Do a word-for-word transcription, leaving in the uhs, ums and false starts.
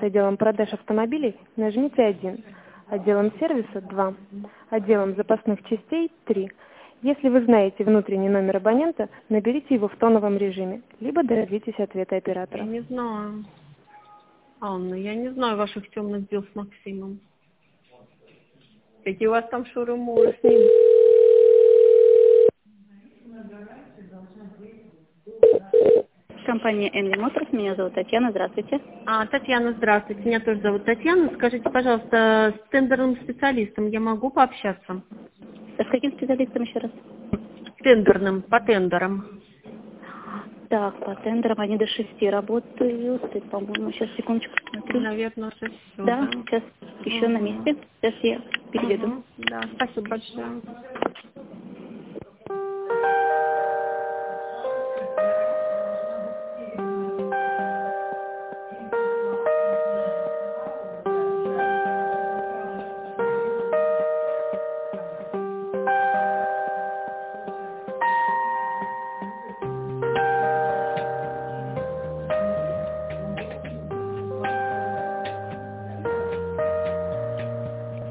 с отделом продаж автомобилей, нажмите один, отделом сервиса два, отделом запасных частей три. Если вы знаете внутренний номер абонента, наберите его в тоновом режиме, либо дождитесь ответа оператора. Я не знаю. Анна, я не знаю ваших темных дел с Максимом. Какие у вас там шуры-муры с ним? Компания Энли Моторс, меня зовут Татьяна, здравствуйте. А, Татьяна, здравствуйте. Меня тоже зовут Татьяна. Скажите, пожалуйста, с тендерным специалистом я могу пообщаться? С каким специалистом еще раз? Тендерным, по тендерам. Так, по тендерам они до шести работают, и, по-моему, сейчас, секундочку, смотрю. Наверное, уже все. Да, Да, сейчас еще угу. на месте, сейчас я переведу. Угу. Да, спасибо большое.